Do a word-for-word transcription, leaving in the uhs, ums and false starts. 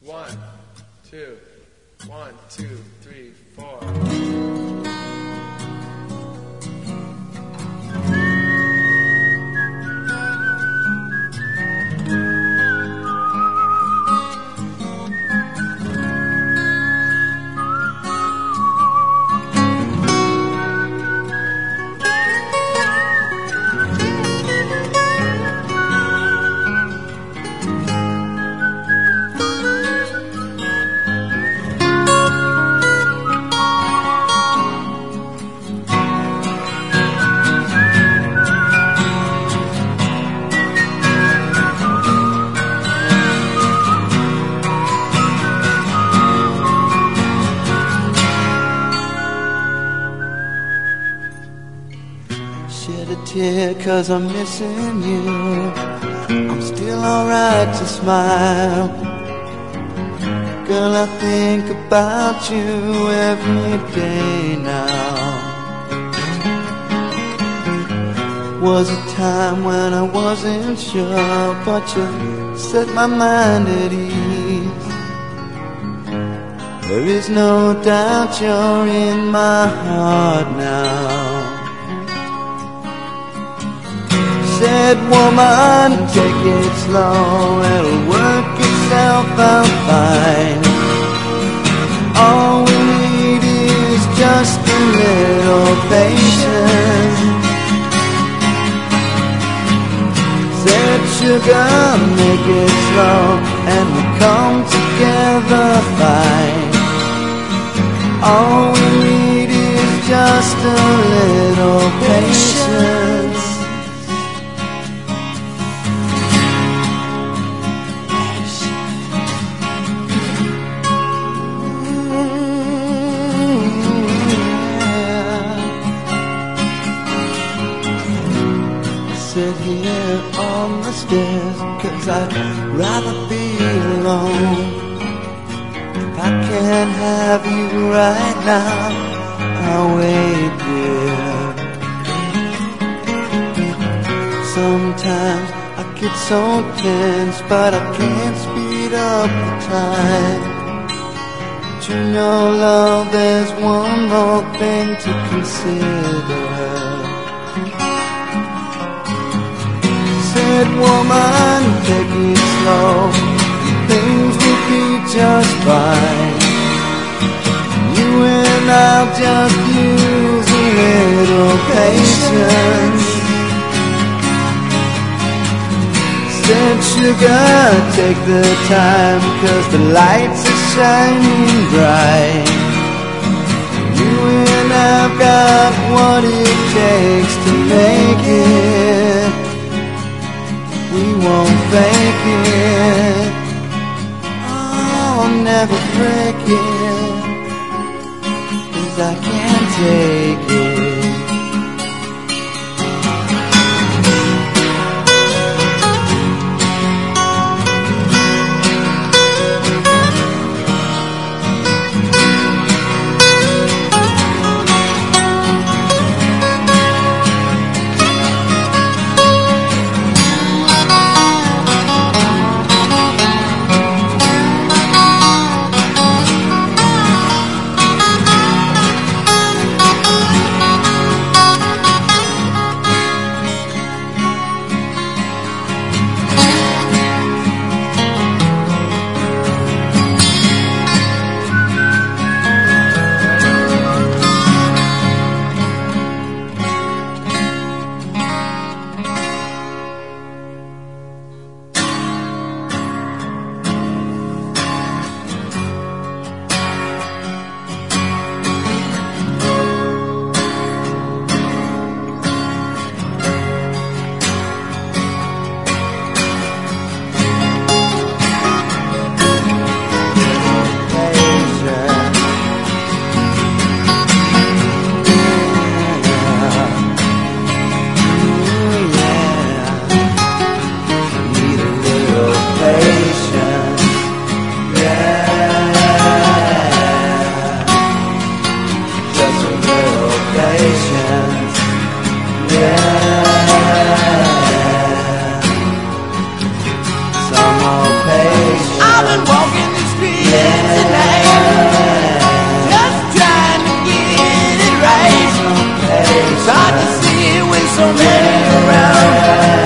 One, two, one, two, three, four. Shed a tear cause I'm missing you. I'm still alright to smile. Girl, I think about you every day now. Was a time when I wasn't sure, but you set my mind at ease. There is no doubt you're in my heart now. Said woman, take it slow, it'll work itself out fine. All we need is just a little patience. Said sugar, make it slow, and we'll come together fine. All we need is just a little patience. Sit here on the stairs, cause I'd rather be alone. If I can't have you right now, I'll wait there. Sometimes I get so tense, but I can't speed up the time. But you know, love, there's one more thing to consider. Said woman, take it slow, things will be just fine. You and I'll just use a little patience. Said sugar, take the time, cause the lights are shining bright. You and I've got what it takes to make it. We won't fake it, oh, I'll never break it, cause I can't take it. dancing tonight. Just trying to get it right. It's hard to see with so many around.